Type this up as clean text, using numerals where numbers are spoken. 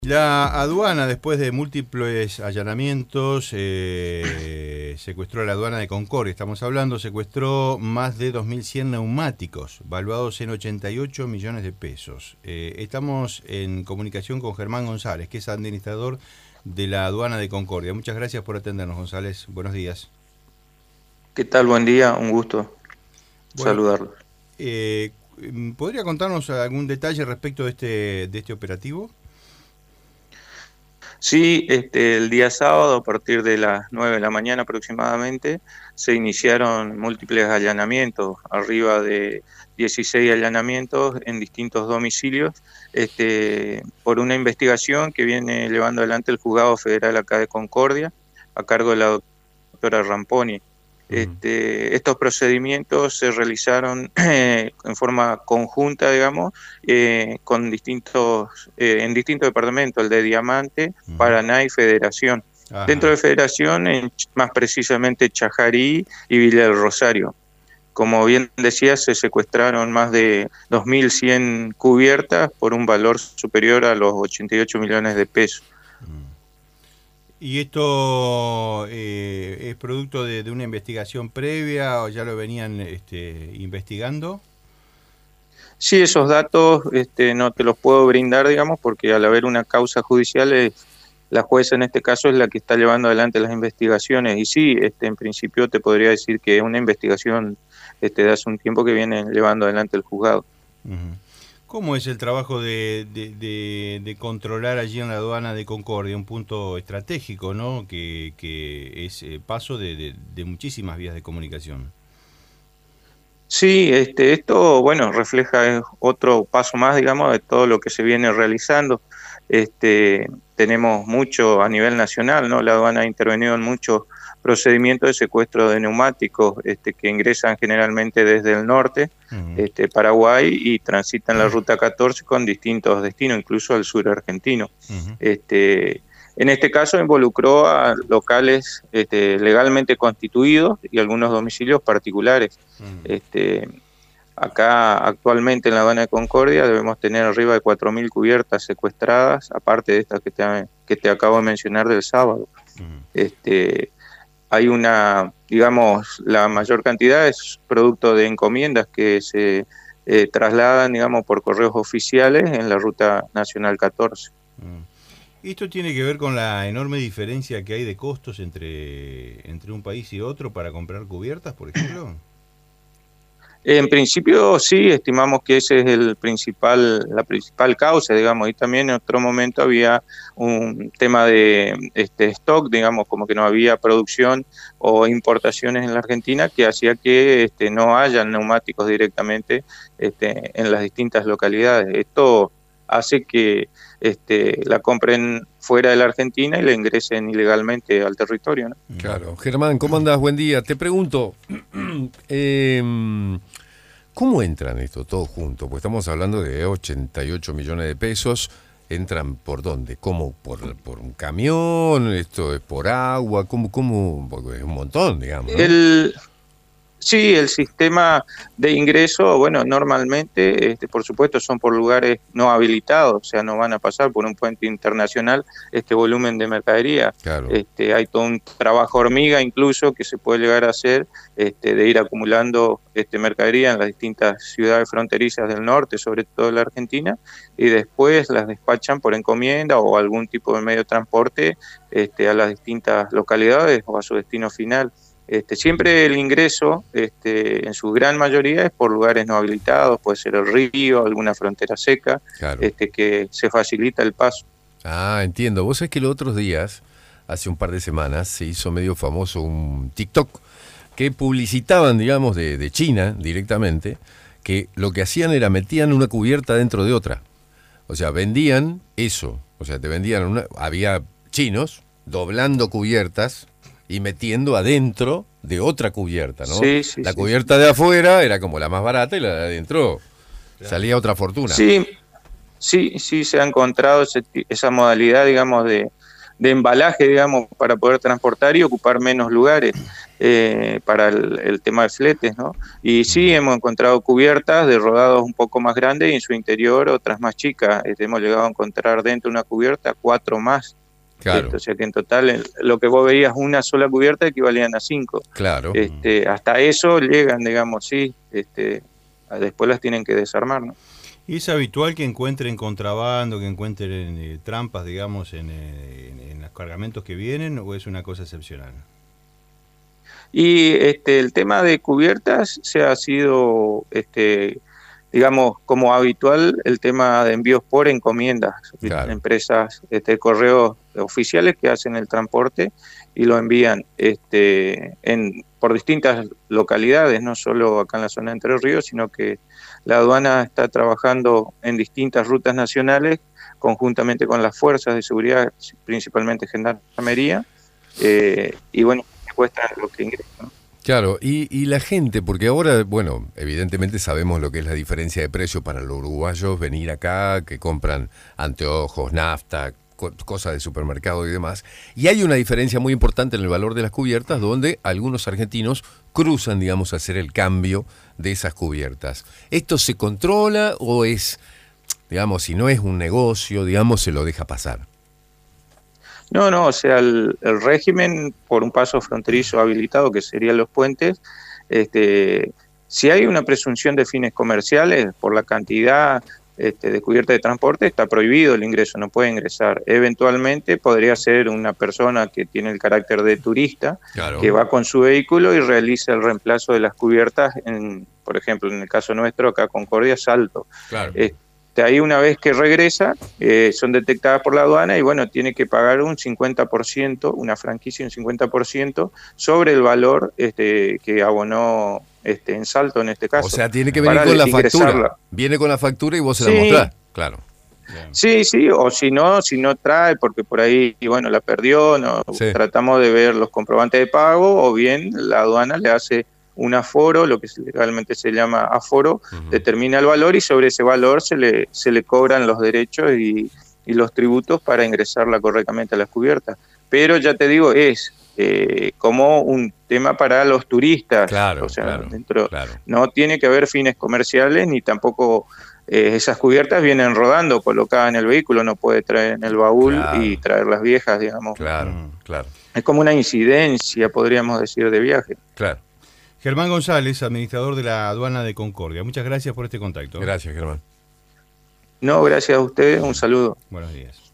La aduana, después de múltiples allanamientos, secuestró la aduana de Concordia, estamos hablando, secuestró más de 2.100 neumáticos, valuados en 88 millones de pesos. Estamos en comunicación con Germán González, que es administrador de la aduana de Concordia. Muchas gracias por atendernos, González. Buenos días. ¿Qué tal? Buen día, un gusto Bueno, saludarlos. eh, ¿podría contarnos algún detalle respecto de este operativo? Sí, el día sábado, a partir de las 9 de la mañana aproximadamente, se iniciaron múltiples allanamientos, arriba de 16 allanamientos en distintos domicilios, por una investigación que viene llevando adelante el Juzgado Federal acá de Concordia, a cargo de la doctora Ramponi. Mm. Estos procedimientos se realizaron en forma conjunta, digamos, en distintos departamentos, el de Diamante, Ujú. Paraná y Federación. Dentro Ajá. de Federación, más precisamente Chajarí y Villa del Rosario. Como bien decía, se secuestraron más de 2.100 cubiertas por un valor superior a los 88 millones de pesos. Mm. ¿Y esto es producto de una investigación previa o ya lo venían investigando? Sí, esos datos no te los puedo brindar, digamos, porque al haber una causa judicial, la jueza en este caso es la que está llevando adelante las investigaciones. Y sí, en principio te podría decir que es una investigación de hace un tiempo que viene llevando adelante el juzgado. Ujú. ¿Cómo es el trabajo de controlar allí en la aduana de Concordia? Un punto estratégico, ¿no? Que es paso de muchísimas vías de comunicación. Sí, esto, bueno, refleja otro paso más, digamos, de todo lo que se viene realizando. Tenemos mucho a nivel nacional, ¿no? La aduana ha intervenido en muchos procedimientos de secuestro de neumáticos, que ingresan generalmente desde el norte, Ujú. Paraguay, y transitan la ruta 14 con distintos destinos, incluso al sur argentino. Ujú. En este caso involucró a locales legalmente constituidos y algunos domicilios particulares. Ujú. Este, Acá actualmente en la aduana de Concordia debemos tener arriba de 4.000 cubiertas secuestradas, aparte de estas que te acabo de mencionar del sábado. Ujú. Este, Hay una, digamos, la mayor cantidad es producto de encomiendas que se trasladan, digamos, por correos oficiales en la ruta nacional 14. Ujú. ¿Esto tiene que ver con la enorme diferencia que hay de costos entre un país y otro para comprar cubiertas, por ejemplo? En principio sí, estimamos que ese es la principal causa, digamos, y también en otro momento había un tema de stock, digamos, como que no había producción o importaciones en la Argentina que hacía que no haya neumáticos directamente en las distintas localidades. Esto hace que la compren fuera de la Argentina y la ingresen ilegalmente al territorio, ¿no? Ujú. Claro. Germán, ¿cómo andás? Buen día. Te pregunto, em, ¿cómo entran esto todo junto? Pues estamos hablando de 88 millones de pesos. ¿Entran por dónde? ¿Cómo? ¿Por un camión? ¿Esto es por agua? ¿Cómo? Porque es un montón, digamos, ¿no? El, Sí, el sistema de ingreso, bueno, normalmente, por supuesto, son por lugares no habilitados, o sea, no van a pasar por un puente internacional este volumen de mercadería. Claro. Hay todo un trabajo hormiga incluso que se puede llegar a hacer, de ir acumulando mercadería en las distintas ciudades fronterizas del norte, sobre todo la Argentina, y después las despachan por encomienda o algún tipo de medio de transporte, a las distintas localidades o a su destino final. Siempre el ingreso, en su gran mayoría, es por lugares no habilitados, puede ser el río, alguna frontera seca, Claro. que se facilita el paso. Ah, entiendo. Vos sabés que los otros días, hace un par de semanas, se hizo medio famoso un TikTok que publicitaban, digamos, de China directamente, que lo que hacían era metían una cubierta dentro de otra. O sea, vendían eso. O sea, te vendían había chinos doblando cubiertas y metiendo adentro de otra cubierta, ¿no? Sí, sí, La sí, sí. cubierta de afuera era como la más barata y la de adentro Claro. salía otra fortuna. Sí, sí, sí se ha encontrado esa modalidad, digamos, embalaje, digamos, para poder transportar y ocupar menos lugares para el tema de fletes, ¿no? Y sí, hemos encontrado cubiertas de rodados un poco más grandes y en su interior otras más chicas. Hemos llegado a encontrar dentro de una cubierta 4 más. Claro. O sea que en total lo que vos veías una sola cubierta equivalían a 5. Claro. Hasta eso llegan, digamos, sí. Después las tienen que desarmar, ¿no? ¿Y es habitual que encuentren contrabando, que encuentren trampas, digamos, en los cargamentos que vienen, o es una cosa excepcional? Y el tema de cubiertas se ha sido, digamos, como habitual el tema de envíos por encomiendas, Claro. empresas, correos oficiales que hacen el transporte y lo envían por distintas localidades, no solo acá en la zona de Entre Ríos, sino que la aduana está trabajando en distintas rutas nacionales conjuntamente con las fuerzas de seguridad, principalmente Gendarmería, y bueno, cuesta lo que ingresa, ¿no? Claro, y la gente, porque ahora, bueno, evidentemente sabemos lo que es la diferencia de precio para los uruguayos, venir acá, que compran anteojos, nafta, cosas de supermercado y demás, y hay una diferencia muy importante en el valor de las cubiertas, donde algunos argentinos cruzan, digamos, a hacer el cambio de esas cubiertas. ¿Esto se controla o es, digamos, si no es un negocio, digamos, se lo deja pasar? No, o sea, el régimen por un paso fronterizo habilitado, que serían los puentes, si hay una presunción de fines comerciales por la cantidad de cubierta de transporte, está prohibido el ingreso, no puede ingresar. Eventualmente podría ser una persona que tiene el carácter de turista, Claro. que va con su vehículo y realiza el reemplazo de las cubiertas, por ejemplo, en el caso nuestro, acá Concordia, Salto. Claro. Ahí una vez que regresa, son detectadas por la aduana y bueno, tiene que pagar un 50%, una franquicia un 50% sobre el valor que abonó en Salto en este caso. O sea, tiene que venir con la factura. Viene con la factura y vos se la mostrás. Claro. Sí, o si no trae, porque por ahí, y bueno, la perdió, no, Sí. Tratamos de ver los comprobantes de pago, o bien la aduana le hace un aforo, lo que legalmente se llama aforo, determina el valor y sobre ese valor se le cobran los derechos y los tributos para ingresarla correctamente a las cubiertas. Pero ya te digo, es como un tema para los turistas. Claro, o sea, claro. No tiene que haber fines comerciales ni tampoco esas cubiertas vienen rodando, colocadas en el vehículo, no puede traer en el baúl y traer las viejas, digamos. Claro. Es como una incidencia, podríamos decir, de viaje. Claro. Germán González, administrador de la aduana de Concordia. Muchas gracias por este contacto. Gracias, Germán. No, gracias a ustedes, un saludo. Buenos días.